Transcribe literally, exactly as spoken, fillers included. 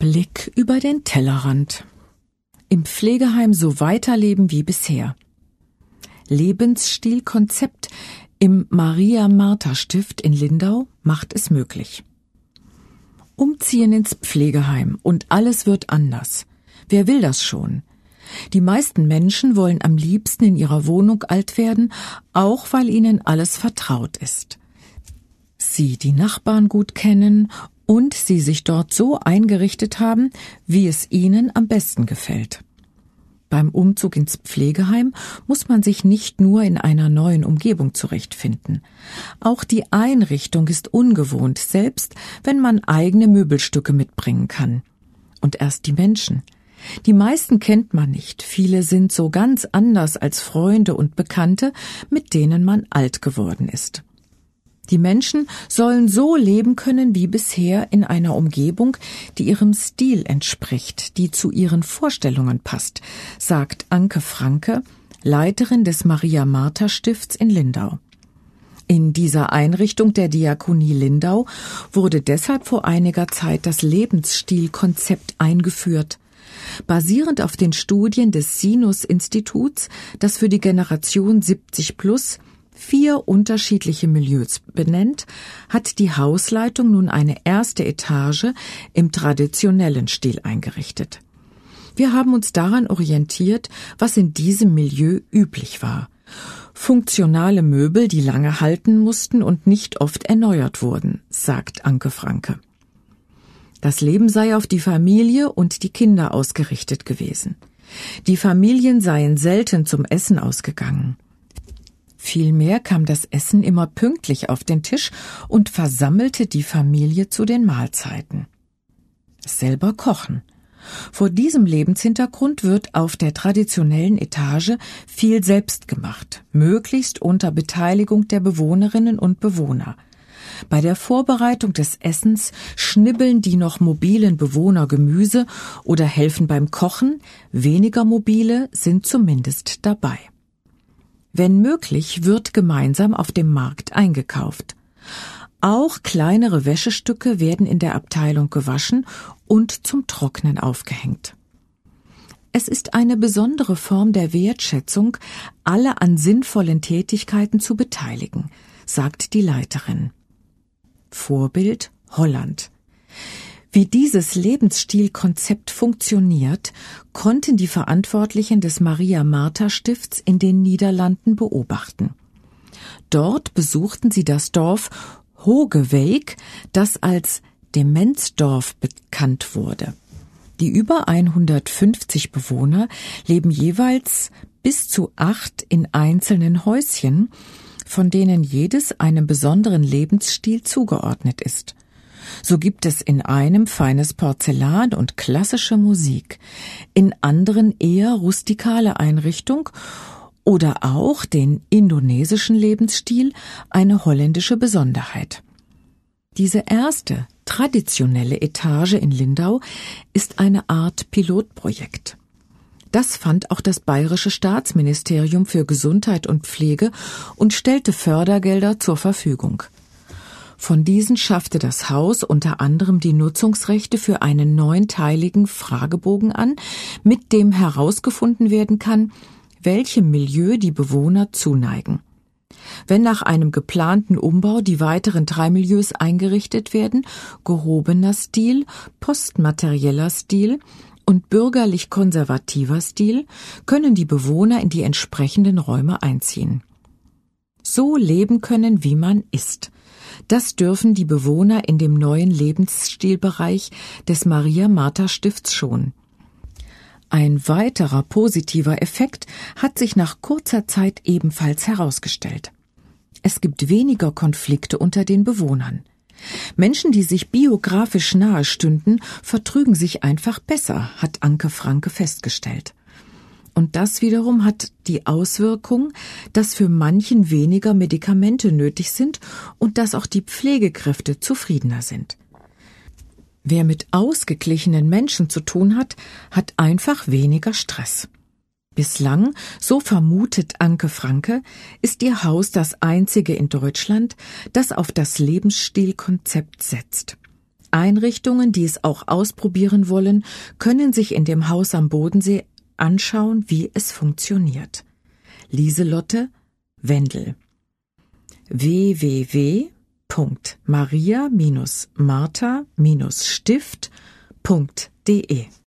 Blick über den Tellerrand. Im Pflegeheim so weiterleben wie bisher. Lebensstilkonzept im Maria-Martha-Stift in Lindau macht es möglich. Umziehen ins Pflegeheim und alles wird anders. Wer will das schon? Die meisten Menschen wollen am liebsten in ihrer Wohnung alt werden, auch weil ihnen alles vertraut ist. Sie die Nachbarn gut kennen und sie sich dort so eingerichtet haben, wie es ihnen am besten gefällt. Beim Umzug ins Pflegeheim muss man sich nicht nur in einer neuen Umgebung zurechtfinden. Auch die Einrichtung ist ungewohnt, selbst wenn man eigene Möbelstücke mitbringen kann. Und erst die Menschen. Die meisten kennt man nicht, viele sind so ganz anders als Freunde und Bekannte, mit denen man alt geworden ist. Die Menschen sollen so leben können wie bisher in einer Umgebung, die ihrem Stil entspricht, die zu ihren Vorstellungen passt, sagt Anke Franke, Leiterin des Maria-Martha-Stifts in Lindau. In dieser Einrichtung der Diakonie Lindau wurde deshalb vor einiger Zeit das Lebensstilkonzept eingeführt. Basierend auf den Studien des Sinus-Instituts, das für die Generation siebzig plus vier unterschiedliche Milieus benennt, hat die Hausleitung nun eine erste Etage im traditionellen Stil eingerichtet. Wir haben uns daran orientiert, was in diesem Milieu üblich war. Funktionale Möbel, die lange halten mussten und nicht oft erneuert wurden, sagt Anke Franke. Das Leben sei auf die Familie und die Kinder ausgerichtet gewesen. Die Familien seien selten zum Essen ausgegangen. Vielmehr kam das Essen immer pünktlich auf den Tisch und versammelte die Familie zu den Mahlzeiten. Selber kochen. Vor diesem Lebenshintergrund wird auf der traditionellen Etage viel selbst gemacht, möglichst unter Beteiligung der Bewohnerinnen und Bewohner. Bei der Vorbereitung des Essens schnibbeln die noch mobilen Bewohner Gemüse oder helfen beim Kochen, weniger mobile sind zumindest dabei. Wenn möglich, wird gemeinsam auf dem Markt eingekauft. Auch kleinere Wäschestücke werden in der Abteilung gewaschen und zum Trocknen aufgehängt. Es ist eine besondere Form der Wertschätzung, alle an sinnvollen Tätigkeiten zu beteiligen, sagt die Leiterin. Vorbild Holland. Wie dieses Lebensstilkonzept funktioniert, konnten die Verantwortlichen des Maria-Martha-Stifts in den Niederlanden beobachten. Dort besuchten sie das Dorf Hogeweyk, das als Demenzdorf bekannt wurde. Die über hundertfünfzig Bewohner leben jeweils bis zu acht in einzelnen Häuschen, von denen jedes einem besonderen Lebensstil zugeordnet ist. So gibt es in einem feines Porzellan und klassische Musik, in anderen eher rustikale Einrichtung oder auch den indonesischen Lebensstil, eine holländische Besonderheit. Diese erste, traditionelle Etage in Lindau ist eine Art Pilotprojekt. Das fand auch das Bayerische Staatsministerium für Gesundheit und Pflege und stellte Fördergelder zur Verfügung. Von diesen schaffte das Haus unter anderem die Nutzungsrechte für einen neunteiligen Fragebogen an, mit dem herausgefunden werden kann, welchem Milieu die Bewohner zuneigen. Wenn nach einem geplanten Umbau die weiteren drei Milieus eingerichtet werden, gehobener Stil, postmaterieller Stil und bürgerlich-konservativer Stil, können die Bewohner in die entsprechenden Räume einziehen. So leben können, wie man ist. Das dürfen die Bewohner in dem neuen Lebensstilbereich des Maria-Martha-Stifts schon. Ein weiterer positiver Effekt hat sich nach kurzer Zeit ebenfalls herausgestellt. Es gibt weniger Konflikte unter den Bewohnern. Menschen, die sich biografisch nahe stünden, vertrügen sich einfach besser, hat Anke Franke festgestellt. Und das wiederum hat die Auswirkung, dass für manchen weniger Medikamente nötig sind und dass auch die Pflegekräfte zufriedener sind. Wer mit ausgeglichenen Menschen zu tun hat, hat einfach weniger Stress. Bislang, so vermutet Anke Franke, ist ihr Haus das einzige in Deutschland, das auf das Lebensstilkonzept setzt. Einrichtungen, die es auch ausprobieren wollen, können sich in dem Haus am Bodensee anschauen, wie es funktioniert. Lieselotte Wendel. w w w punkt maria Bindestrich martha Bindestrich stift punkt d e